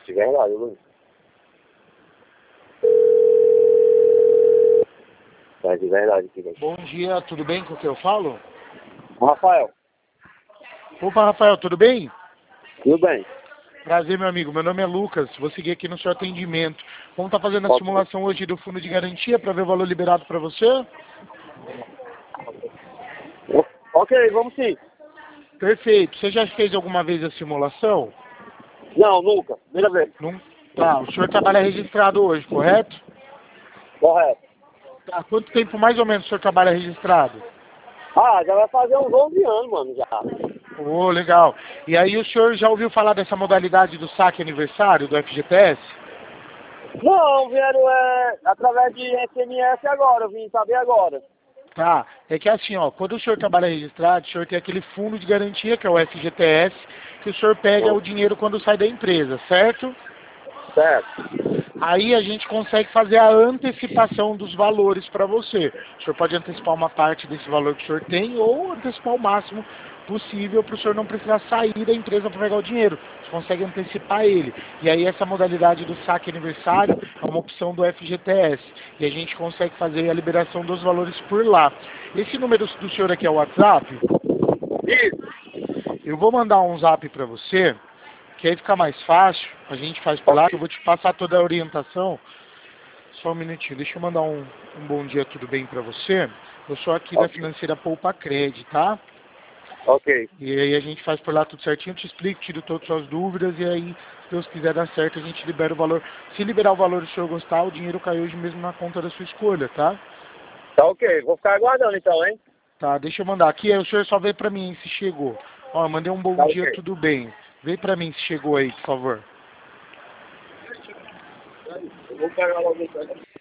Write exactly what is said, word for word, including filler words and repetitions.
de verdade, Luiz. É de verdade, filho. Bom dia, tudo bem com o que eu falo? Rafael, Opa, Rafael, tudo bem? tudo bem? Prazer, meu amigo. Meu nome é Lucas. Vou seguir aqui no seu atendimento. Vamos estar fazendo a Ok. simulação hoje do fundo de garantia para ver o valor liberado para você? Ok, vamos sim. Perfeito. Você já fez alguma vez a simulação? Não, nunca. Primeira vez. Não? Tá, o senhor trabalha registrado hoje, correto? Correto. Tá, quanto tempo mais ou menos o senhor trabalha registrado? Ah, já vai fazer uns onze anos, mano, já. Ô, legal. E aí o senhor já ouviu falar dessa modalidade do saque aniversário, do F G T S? Não, vieram é, através de S M S agora, eu vim saber agora. Tá, é que assim, ó, quando o senhor trabalha registrado, o senhor tem aquele fundo de garantia, que é o F G T S, que o senhor pega o dinheiro quando sai da empresa, certo? Certo. Aí a gente consegue fazer a antecipação dos valores para você. O senhor pode antecipar uma parte desse valor que o senhor tem ou antecipar o máximo possível para o senhor não precisar sair da empresa para pegar o dinheiro. Você consegue antecipar ele. E aí essa modalidade do saque aniversário é uma opção do F G T S. E a gente consegue fazer a liberação dos valores por lá. Esse número do senhor aqui é o WhatsApp? Isso. Eu vou mandar um zap para você, que aí fica mais fácil. A gente faz por lá. Eu vou te passar toda a orientação. Só um minutinho, deixa eu mandar um, um bom dia, tudo bem pra você? Eu sou aqui da Ok. financeira Poupa Cred, tá? Ok. E aí a gente faz por lá tudo certinho, eu te explico, tiro todas as suas dúvidas e aí, se Deus quiser dar certo, a gente libera o valor. Se liberar o valor do senhor gostar, o dinheiro cai hoje mesmo na conta da sua escolha, tá? Tá ok, vou ficar aguardando então, hein? Tá, deixa eu mandar aqui, aí o senhor só vê pra mim se chegou. Ó, eu mandei um bom Tá dia, ok. tudo bem. Vê pra mim se chegou aí, por favor. Eu vou pegar logo então.